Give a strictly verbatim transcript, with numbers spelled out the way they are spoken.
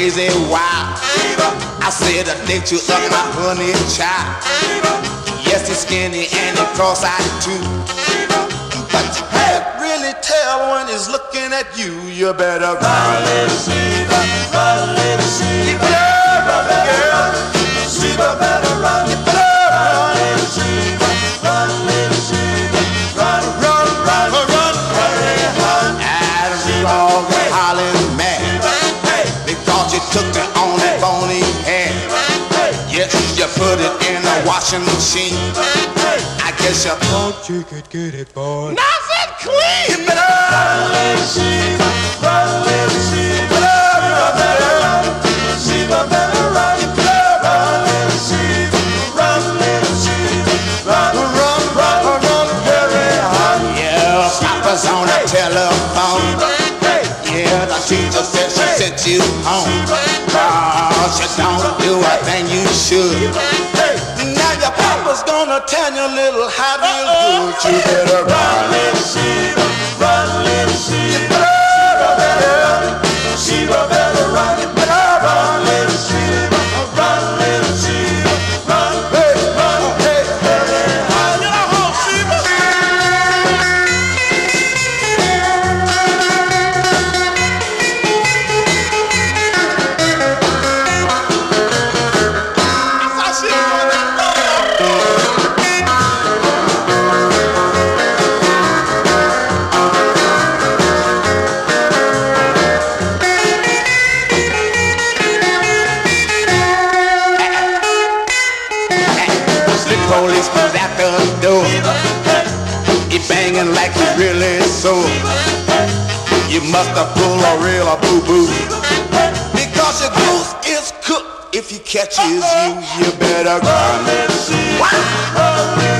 crazy wild. I said I date you up my honey child. Yes, he's skinny and he cross-eyed too. But you can't really tell when he's looking at you. You better run, little Sheba, run, little Sheba. You better run, girl. Sheba better run. You better run, little Sheba, run, little Sheba, run, run, run, run, run, hurry, run. Adam's dog is hollering mad because you took the only bone he had. Yes, you put it in the washing machine. I guess you thought you could get it, boy. Nice and clean. You better run, little Sheba, run, little Sheba, run, better run, Sheba better run. You better run, little Sheba, run, little Sheba, run, run, run, run, hurry, run. Yeah, Papa's on the telephone. Yeah, the teacher said she sent you home. Oh, she don't do a thing you should. Now your papa's gonna tell you a little how to do. You better run, little Sheba, run, little Sheba. Sheba better run, Sheba better run. You better run, little Sheba, run, little Sheba, run, hey, run, hey, hurry, run. Get a hold, Sheba. Police was at the door. He banging like he really sore. You must have pulled a real boo-boo, because your goose is cooked. If he catches you, you better run, little Sheba.